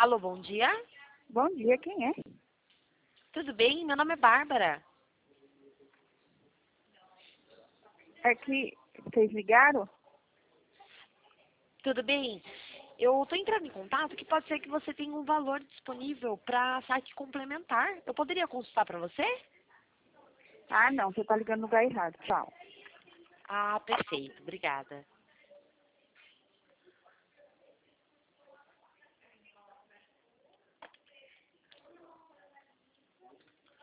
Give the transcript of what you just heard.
Alô, bom dia. Bom dia, quem é? Tudo bem? Meu nome é Bárbara. É que vocês ligaram? Tudo bem? Eu estou entrando em contato que pode ser que você tenha um valor disponível para saque complementar. Eu poderia consultar para você? Ah, não, você tá ligando no lugar errado. Tchau. Ah, perfeito. Obrigada.